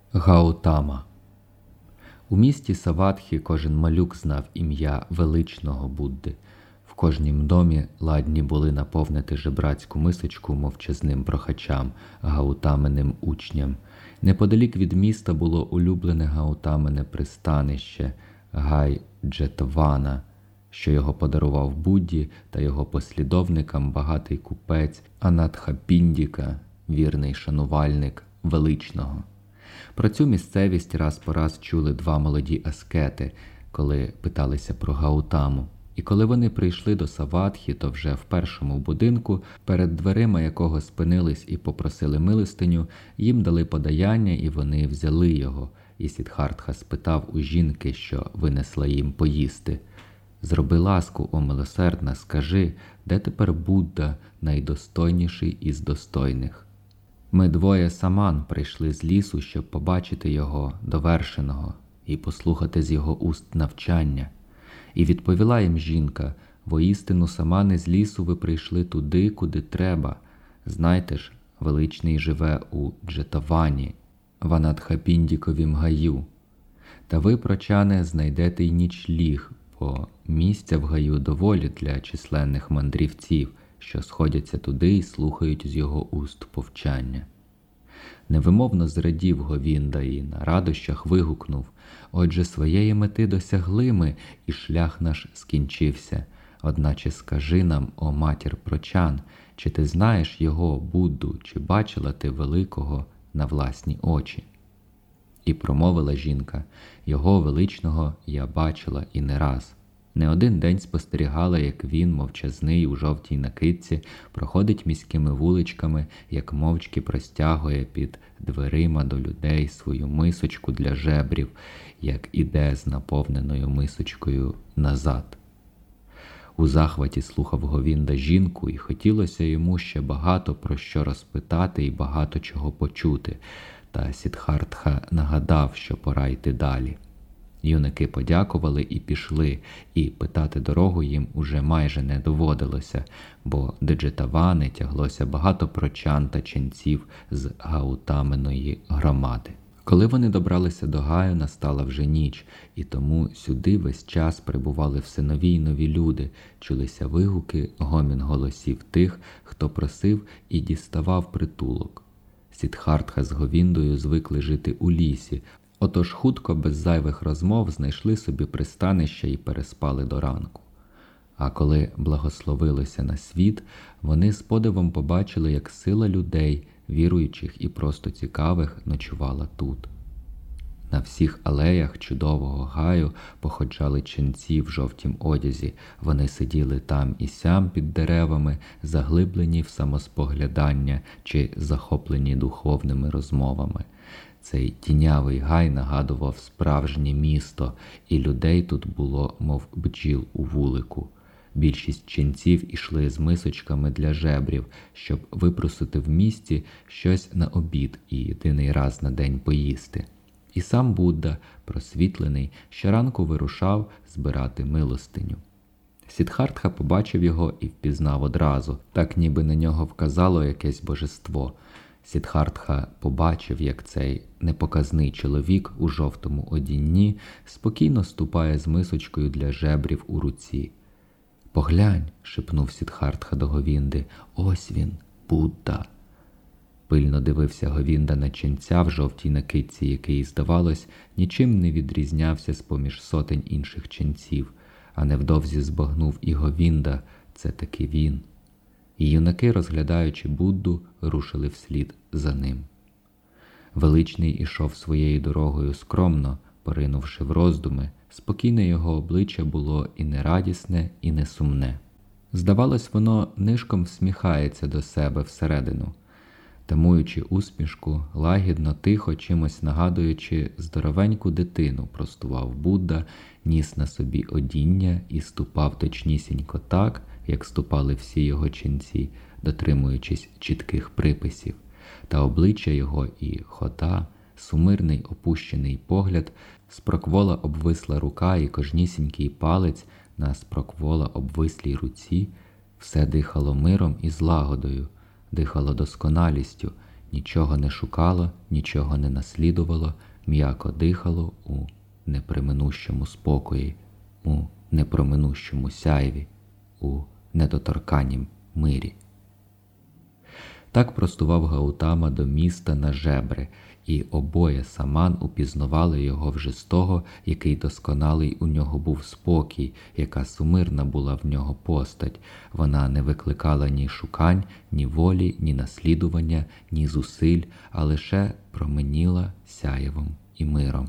Гаутама. У місті Саватхі кожен малюк знав ім'я величного Будди. В кожнім домі ладні були наповнити жебрацьку мисочку мовчазним прохачам, Гаутаминим учням. Неподалік від міста було улюблене Гаутамине пристанище Гай-Джетвана, що його подарував Будді та його послідовникам багатий купець Анатхапіндіка, вірний шанувальник величного. Про цю місцевість раз по раз чули два молоді аскети, коли питалися про Гаутаму. І коли вони прийшли до Саватхі, то вже в першому будинку, перед дверима якого спинились і попросили милостиню, їм дали подаяння і вони взяли його. І Сіддхартха спитав у жінки, що винесла їм поїсти: «Зроби ласку, о милосердна, скажи, де тепер Будда, найдостойніший із достойних?» «Ми двоє саман прийшли з лісу, щоб побачити його довершеного і послухати з його уст навчання». І відповіла їм жінка: «Воістину, самани з лісу ви прийшли туди, куди треба. Знайте ж, величний живе у Джетавані, в Анатхапіндіковім гаю. Та ви, прочане, знайдете й нічліг, бо місця в гаю доволі для численних мандрівців, що сходяться туди і слухають з його уст повчання». Невимовно зрадів Говінда і на радощах вигукнув: «Отже, своєї мети досягли ми, і шлях наш скінчився. Одначе скажи нам, о матір прочан, чи ти знаєш його, Будду, чи бачила ти великого на власні очі?» І промовила жінка: «Його величного я бачила і не раз. Не один день спостерігала, як він, мовчазний у жовтій накидці, проходить міськими вуличками, як мовчки простягує під дверима до людей свою мисочку для жебрів, як іде з наповненою мисочкою назад». У захваті слухав Говінда жінку, і хотілося йому ще багато про що розпитати і багато чого почути, та Сіддхартха нагадав, що пора йти далі. Юнаки подякували і пішли, і питати дорогу їм уже майже не доводилося, бо до Джетавани тяглося багато прочан та ченців з Гаутаминої громади. Коли вони добралися до гаю, настала вже ніч, і тому сюди весь час прибували все нові й нові люди, чулися вигуки, гомін голосів тих, хто просив і діставав притулок. Сіддхартха з Говіндою звикли жити у лісі, отож хутко, без зайвих розмов, знайшли собі пристанище і переспали до ранку. А коли благословилося на світ, вони з подивом побачили, як сила людей, віруючих і просто цікавих, ночувала тут. На всіх алеях чудового гаю походжали ченці в жовтім одязі. Вони сиділи там і сям під деревами, заглиблені в самоспоглядання чи захоплені духовними розмовами. Цей тінявий гай нагадував справжнє місто, і людей тут було, мов бджіл у вулику. Більшість ченців ішли з мисочками для жебрів, щоб випросити в місті щось на обід і єдиний раз на день поїсти. І сам Будда, просвітлений, щоранку вирушав збирати милостиню. Сіддхартха побачив його і впізнав одразу, так ніби на нього вказало якесь божество. Сіддхартха побачив, як цей непоказний чоловік у жовтому одінні спокійно ступає з мисочкою для жебрів у руці. «Поглянь», – шепнув Сіддхартха до Говінди, – «ось він, Будда». Пильно дивився Говінда на ченця в жовтій накидці, який, здавалось, нічим не відрізнявся з-поміж сотень інших ченців, а невдовзі збагнув і Говінда – це таки він. І юнаки, розглядаючи Будду, рушили вслід за ним. Величний ішов своєю дорогою скромно, поринувши в роздуми. Спокійне його обличчя було і не радісне, і не сумне. Здавалось, воно нишком всміхається до себе всередину. Тамуючи усмішку, лагідно, тихо, чимось нагадуючи здоровеньку дитину, простував Будда, ніс на собі одіння і ступав точнісінько так, як ступали всі його ченці, дотримуючись чітких приписів. Та обличчя його і хода, сумирний опущений погляд, спроквола обвисла рука і кожнісінький палець на спроквола обвислій руці – все дихало миром і злагодою, дихало досконалістю, нічого не шукало, нічого не наслідувало, м'яко дихало у неприминущому спокої, у непроминущому сяйві, у недоторканнім мирі. Так простував Гаутама до міста на жебри, і обоє саман упізнавали його вже з того, який досконалий у нього був спокій, яка сумирна була в нього постать. Вона не викликала ні шукань, ні волі, ні наслідування, ні зусиль, а лише променіла сяєвом і миром.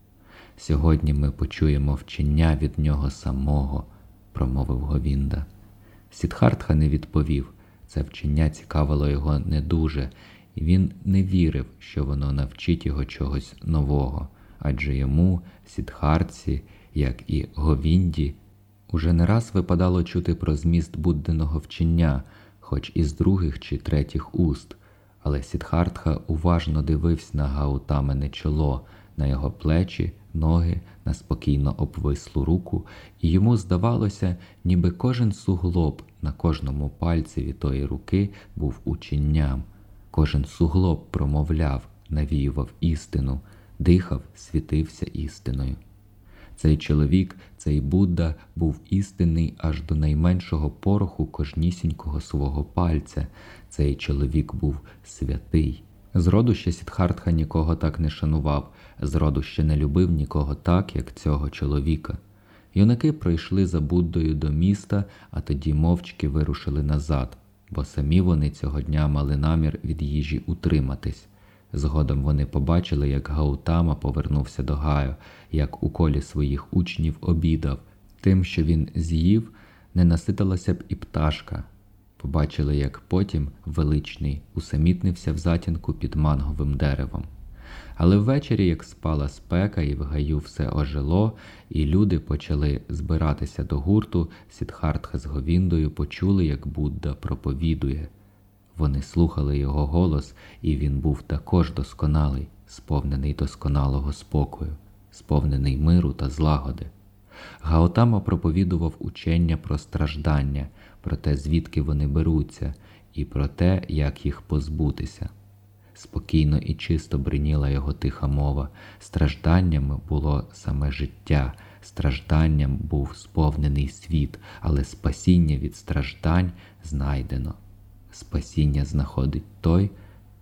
«Сьогодні ми почуємо вчення від нього самого», – промовив Говінда. Сіддхартха не відповів. Це вчення цікавило його не дуже, і він не вірив, що воно навчить його чогось нового, адже йому, Сіддхартці, як і Говінді, уже не раз випадало чути про зміст Буддиного вчення, хоч із других чи третіх уст, але Сіддхартха уважно дивився на Гаутамине чоло, на його плечі, ноги, на спокійно обвислу руку, і йому здавалося, ніби кожен суглоб на кожному пальцеві тої руки був ученням. Кожен суглоб промовляв, навіював істину, дихав, світився істиною. Цей чоловік, цей Будда був істинний аж до найменшого пороху кожнісінького свого пальця. Цей чоловік був святий. Зроду ще Сіддхартха нікого так не шанував, зроду ще не любив нікого так, як цього чоловіка. Юнаки пройшли за Буддою до міста, а тоді мовчки вирушили назад, бо самі вони цього дня мали намір від їжі утриматись. Згодом вони побачили, як Гаутама повернувся до Гаю, як у колі своїх учнів обідав. Тим, що він з'їв, не наситилася б і пташка. Побачили, як потім величний усамітнився в затінку під манговим деревом. Але ввечері, як спала спека і в гаю все ожило, і люди почали збиратися до гурту, Сіддхартха з Говіндою почули, як Будда проповідує. Вони слухали його голос, і він був також досконалий, сповнений досконалого спокою, сповнений миру та злагоди. Гаутама проповідував учення про страждання, про те, звідки вони беруться, і про те, як їх позбутися. Спокійно і чисто бриніла його тиха мова. Стражданням було саме життя, стражданням був сповнений світ, але спасіння від страждань знайдено. Спасіння знаходить той,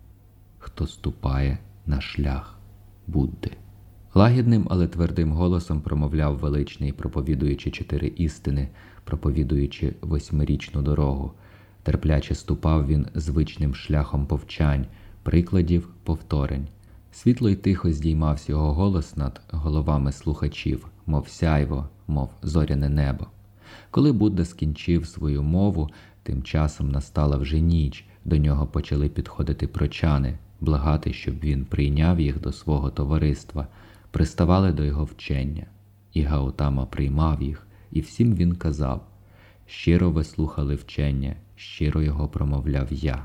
хто ступає на шлях Будди. Лагідним, але твердим голосом промовляв величний, проповідуючи 4 істини, проповідуючи 8-річну дорогу. Терпляче ступав він звичним шляхом повчань, прикладів, повторень. Світло й тихо здіймався його голос над головами слухачів, мов сяйво, мов зоряне небо. Коли Будда скінчив свою мову, тим часом настала вже ніч, до нього почали підходити прочани, благати, щоб він прийняв їх до свого товариства, приставали до його вчення. І Гаутама приймав їх, і всім він казав: «Щиро ви слухали вчення, щиро його промовляв я.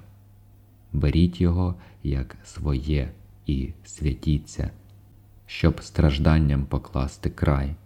Беріть його як своє і святіться, щоб стражданням покласти край».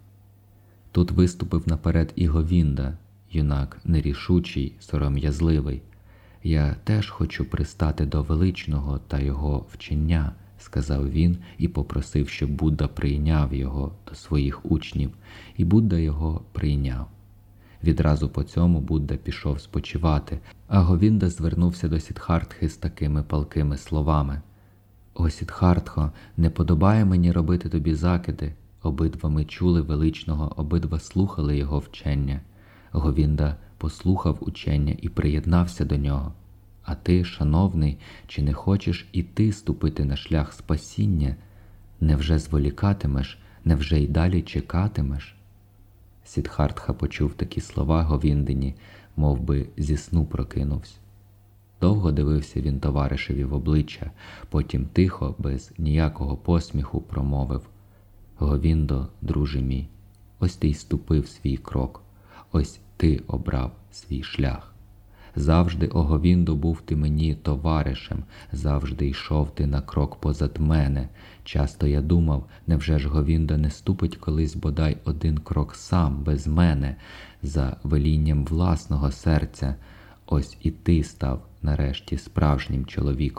Тут виступив наперед і Говінда, юнак нерішучий, сором'язливий. «Я теж хочу пристати до величного та його вчення», – сказав він і попросив, щоб Будда прийняв його до своїх учнів, і Будда його прийняв. Відразу по цьому Будда пішов спочивати, а Говінда звернувся до Сіддхартхи з такими палкими словами: «О, Сіддхартхо, не подобає мені робити тобі закиди. Обидва ми чули величного, обидва слухали його вчення». Говінда послухав учення і приєднався до нього. «А ти, шановний, чи не хочеш і ти ступити на шлях спасіння? Невже зволікатимеш, невже й далі чекатимеш?» Сіддхартха почув такі слова Говіндині, мов би зі сну прокинувся. Довго дивився він товаришеві в обличчя, потім тихо, без ніякого посміху промовив: «Говіндо, друже мій, ось ти й ступив свій крок, ось ти обрав свій шлях. Завжди, о Говіндо, був ти мені товаришем, завжди йшов ти на крок позад мене. Часто я думав, невже ж Говінда не ступить колись бодай один крок сам, без мене, за велінням власного серця. Ось і ти став нарешті справжнім чоловіком,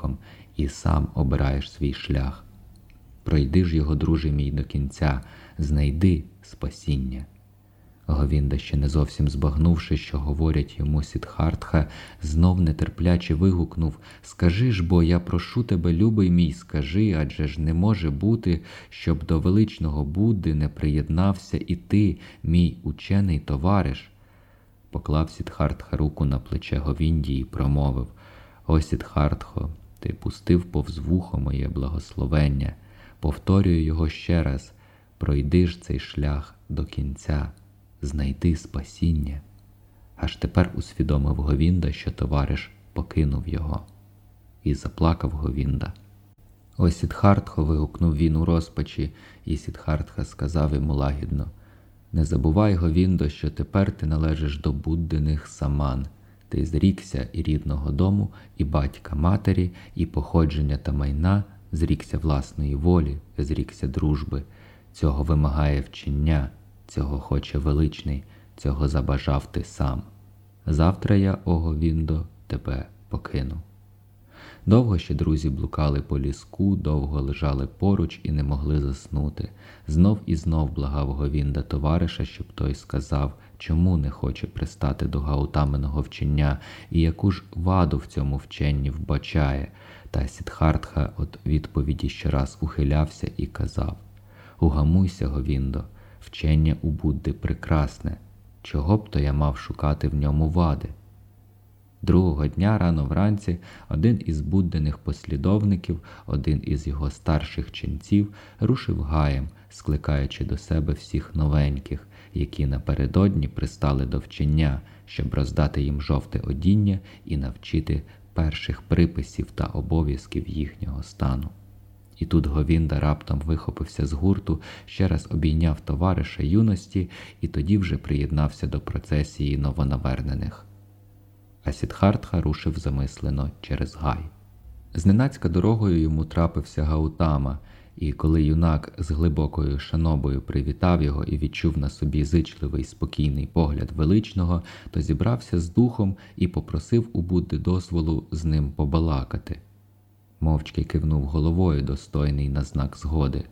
і сам обираєш свій шлях. Пройди ж його, друже мій, до кінця, знайди спасіння. Говінда, ще не зовсім збагнувши, що говорять йому Сіддхартха, знов нетерпляче вигукнув: «Скажи ж бо, я прошу тебе, любий мій, скажи, адже ж не може бути, щоб до величного Будди не приєднався і ти, мій учений товариш». Поклав Сіддхартха руку на плече Говінді і промовив: «О, Сіддхартхо, ти пустив повз вухо моє благословення. Повторюю його ще раз: пройди ж цей шлях до кінця, знайди спасіння». Аж тепер усвідомив Говінда, що товариш покинув його. І заплакав Говінда. «О, Сіддхартхо!» – вигукнув він у розпачі, і Сіддхартха сказав йому лагідно: «Не забувай, Говіндо, що тепер ти належиш до Буддиних саман. Ти зрікся і рідного дому, і батька матері, і походження та майна, зрікся власної волі, зрікся дружби. Цього вимагає вчення, цього хоче величний, цього забажав ти сам. Завтра я, о Говіндо, тебе покину». Довго ще друзі блукали по ліску, довго лежали поруч і не могли заснути. Знов і знов благав Говінда товариша, щоб той сказав, чому не хоче пристати до Гаутаминого вчення і яку ж ваду в цьому вченні вбачає. Та Сіддхартха від відповіді щораз ухилявся і казав: «Угамуйся, Говіндо, вчення у Будди прекрасне. Чого б то я мав шукати в ньому вади?» Другого дня рано вранці один із Буддиних послідовників, один із його старших ченців, рушив гаєм, скликаючи до себе всіх новеньких, які напередодні пристали до вчення, щоб роздати їм жовте одіння і навчити перших приписів та обов'язків їхнього стану. І тут Говінда раптом вихопився з гурту, ще раз обійняв товариша юності і тоді вже приєднався до процесії новонавернених. А Сіддхартха рушив замислено через гай. Зненацька дорогою йому трапився Гаутама, і коли юнак з глибокою шанобою привітав його і відчув на собі зичливий спокійний погляд величного, то зібрався з духом і попросив у Будди дозволу з ним побалакати. Мовчки кивнув головою достойний на знак згоди.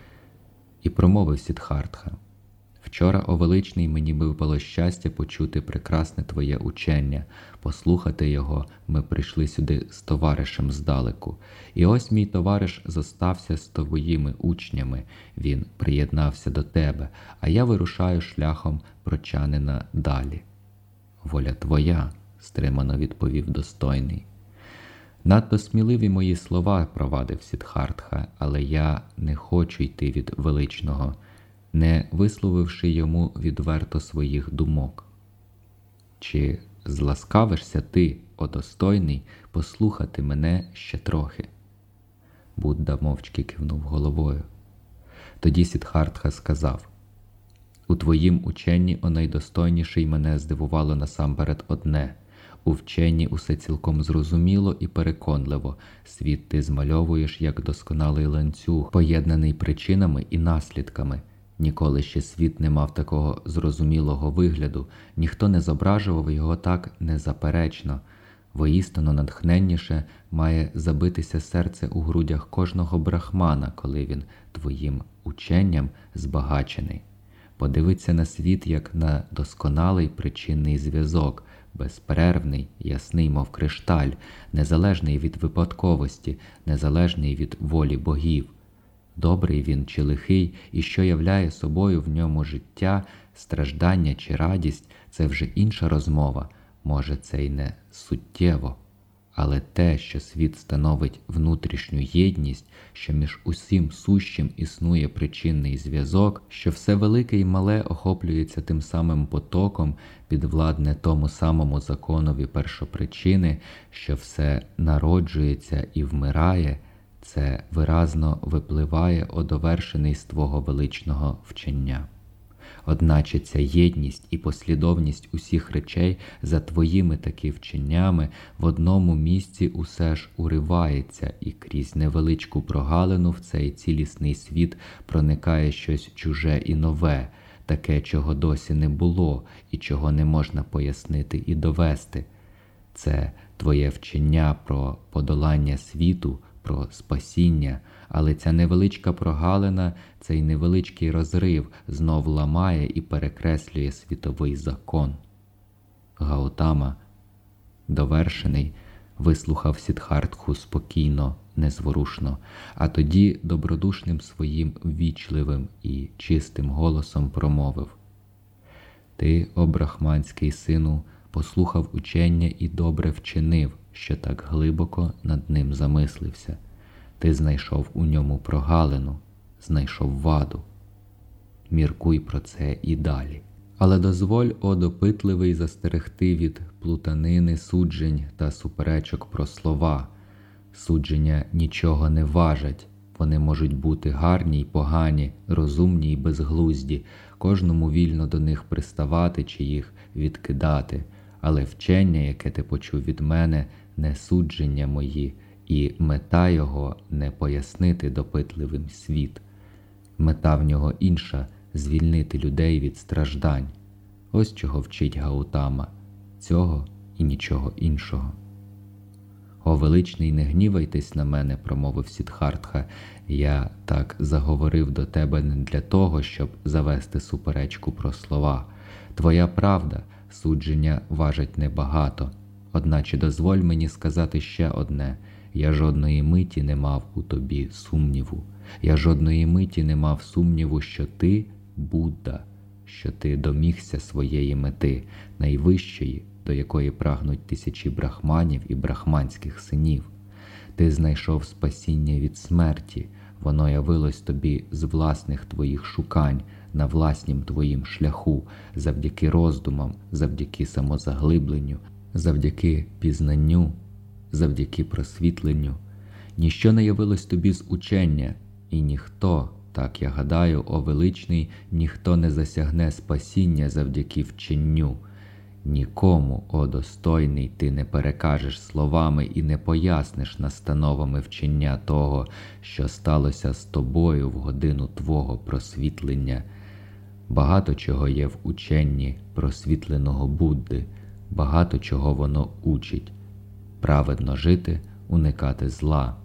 І промовив Сіддхартха: «Вчора, о величний, мені випало щастя почути прекрасне твоє учення. Послухати його ми прийшли сюди з товаришем здалеку. І ось мій товариш зостався з твоїми учнями. Він приєднався до тебе, а я вирушаю шляхом прочанина далі». «Воля твоя», – стримано відповів достойний. «Надто сміливі мої слова», – провадив Сіддхартха, «але я не хочу йти від величного, не висловивши йому відверто своїх думок. Чи зласкавишся ти, о достойний, послухати мене ще трохи?» Будда мовчки кивнув головою. Тоді Сіддхартха сказав: «У твоїм ученні, о найдостойніший, мене здивувало насамперед одне. У вченні усе цілком зрозуміло і переконливо. Світ ти змальовуєш як досконалий ланцюг, поєднаний причинами і наслідками. Ніколи ще світ не мав такого зрозумілого вигляду, ніхто не зображував його так незаперечно. Воістину натхненніше має забитися серце у грудях кожного брахмана, коли він твоїм ученням збагачений. Подивиться на світ як на досконалий причинний зв'язок, безперервний, ясний, мов кришталь, незалежний від випадковості, незалежний від волі богів. Добрий він чи лихий, і що являє собою в ньому життя, страждання чи радість – це вже інша розмова, може це й не суттєво. Але те, що світ становить внутрішню єдність, що між усім сущим існує причинний зв'язок, що все велике і мале охоплюється тим самим потоком, підвладне тому самому законові першопричини, що все народжується і вмирає, це виразно випливає о довершений з твого величного вчення. Одначе ця єдність і послідовність усіх речей за твоїми таки вченнями в одному місці усе ж уривається, і крізь невеличку прогалину в цей цілісний світ проникає щось чуже і нове, таке, чого досі не було і чого не можна пояснити і довести. Це твоє вчення про подолання світу, про спасіння, але ця невеличка прогалина, цей невеличкий розрив знов ламає і перекреслює світовий закон. Гаутама, довершений, вислухав Сіддхартху спокійно, незворушно, а тоді добродушним своїм ввічливим і чистим голосом промовив: «Ти, о брахманський сину, послухав учення і добре вчинив, що так глибоко над ним замислився. Ти знайшов у ньому прогалину, знайшов ваду. Міркуй про це і далі. Але дозволь, о допитливий, застерегти від плутанини суджень та суперечок про слова. Судження нічого не важать, вони можуть бути гарні й погані, розумні й безглузді, кожному вільно до них приставати чи їх відкидати. Але вчення, яке ти почув від мене, не судження мої, і мета його не пояснити допитливим світ. Мета в нього інша – звільнити людей від страждань. Ось чого вчить Гаутама, цього і нічого іншого». «О величний, не гнівайтесь на мене», – промовив Сіддхартха, «я так заговорив до тебе не для того, щоб завести суперечку про слова. Твоя правда, судження важать небагато. Одначе дозволь мені сказати ще одне. Я жодної миті не мав у тобі сумніву. Я жодної миті не мав сумніву, що ти – Будда, що ти домігся своєї мети, найвищої, до якої прагнуть тисячі брахманів і брахманських синів. Ти знайшов спасіння від смерті, воно явилось тобі з власних твоїх шукань, на власнім твоїм шляху, завдяки роздумам, завдяки самозаглибленню, завдяки пізнанню, завдяки просвітленню. Ніщо не явилось тобі з учення, і ніхто, так я гадаю, о величний, ніхто не засягне спасіння завдяки вченню. Нікому, о достойний, ти не перекажеш словами і не поясниш настановами вчення того, що сталося з тобою в годину твого просвітлення. Багато чого є в ученні просвітленого Будди, багато чого воно учить. Праведно жити, уникати зла.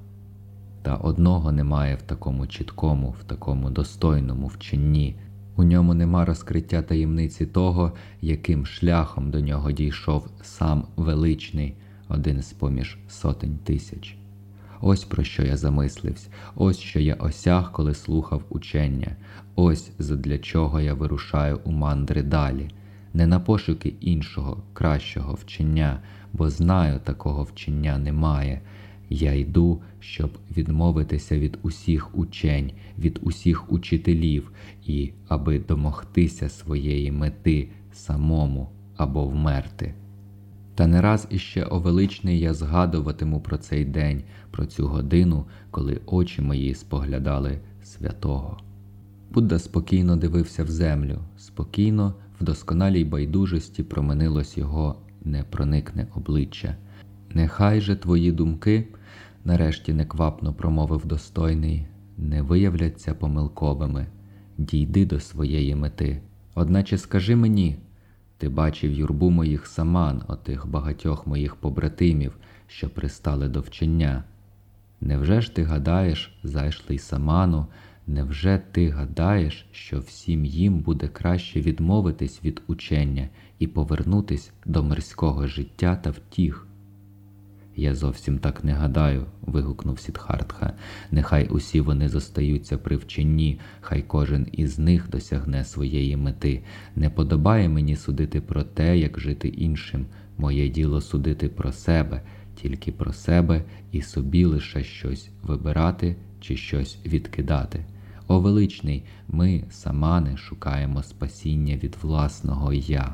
Та одного немає в такому чіткому, в такому достойному вченні. У ньому нема розкриття таємниці того, яким шляхом до нього дійшов сам величний, один з-поміж сотень тисяч. Ось про що я замислився, ось що я осяг, коли слухав учення, ось задля чого я вирушаю у мандри далі. Не на пошуки іншого, кращого вчення, бо знаю, такого вчення немає. Я йду, щоб відмовитися від усіх учень, від усіх учителів і аби домогтися своєї мети самому або вмерти. Та не раз іще, о величний, я згадуватиму про цей день, про цю годину, коли очі мої споглядали святого. Будда спокійно дивився в землю, спокійно, в досконалій байдужості променилось його непроникне обличчя. «Нехай же твої думки, – нарешті неквапно промовив достойний, – не виявляться помилковими. Дійди до своєї мети. Одначе скажи мені, ти бачив юрбу моїх саман, отих багатьох моїх побратимів, що пристали до вчення. Невже ж ти гадаєш, зайшлий саману, невже ти гадаєш, що всім їм буде краще відмовитись від учення і повернутись до мирського життя та втіх?» «Я зовсім так не гадаю», – вигукнув Сіддхартха. «Нехай усі вони зостаються при вченні, хай кожен із них досягне своєї мети. Не подобає мені судити про те, як жити іншим. Моє діло судити про себе, тільки про себе і собі лише щось вибирати чи щось відкидати. О величний, ми, самани, шукаємо спасіння від власного «я».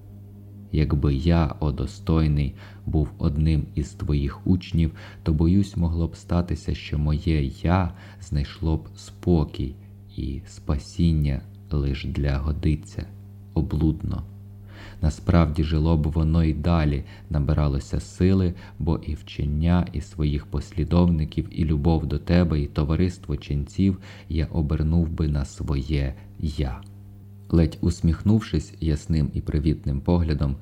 Якби я, о достойний, був одним із твоїх учнів, то, боюсь, могло б статися, що моє «я» знайшло б спокій і спасіння лиш для годиться, облудно. Насправді жило б воно й далі, набиралося сили, бо і вчення, і своїх послідовників, і любов до тебе, і товариство ченців я обернув би на своє «я». Ледь усміхнувшись ясним і привітним поглядом,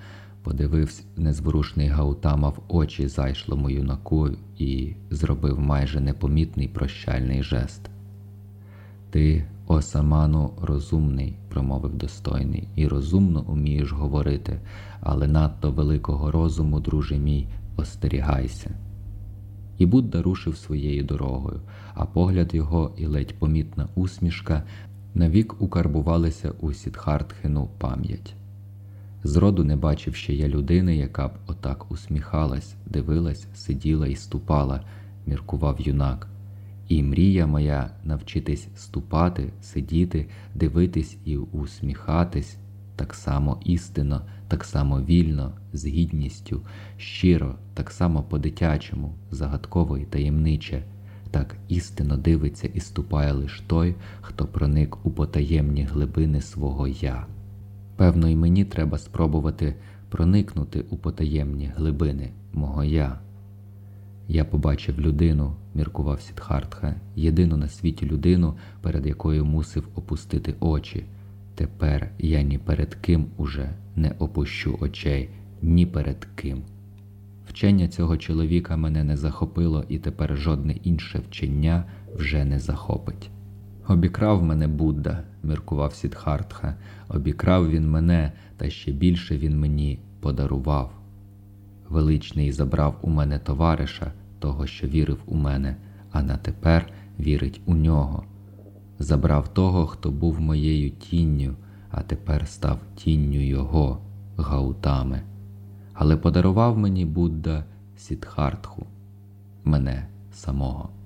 Подивився незворушний Гаутама в очі зайшлому юнаку і зробив майже непомітний прощальний жест. «Ти, о Саману, розумний», – промовив достойний, – «і розумно умієш говорити, але надто великого розуму, друже мій, остерігайся». І Будда рушив своєю дорогою, а погляд його і ледь помітна усмішка навік укарбувалися у Сіддхартхину пам'ять. Зроду не бачив ще я людини, яка б отак усміхалась, дивилась, сиділа і ступала, міркував юнак. І мрія моя навчитись ступати, сидіти, дивитись і усміхатись так само істинно, так само вільно, з гідністю, щиро, так само по-дитячому, загадково і таємниче. Так істинно дивиться і ступає лиш той, хто проник у потаємні глибини свого «я». Певно, і мені треба спробувати проникнути у потаємні глибини мого «я». Я побачив людину, міркував Сіддхартха, єдину на світі людину, перед якою мусив опустити очі. Тепер я ні перед ким уже не опущу очей, ні перед ким. Вчення цього чоловіка мене не захопило, і тепер жодне інше вчення вже не захопить. «Обікрав мене Будда», – міркував Сіддхартха, – «обікрав він мене, та ще більше він мені подарував. Величний забрав у мене товариша, того, що вірив у мене, а на тепер вірить у нього. Забрав того, хто був моєю тінню, а тепер став тінню його, Гаутами. Але подарував мені Будда Сіддхартху, мене самого».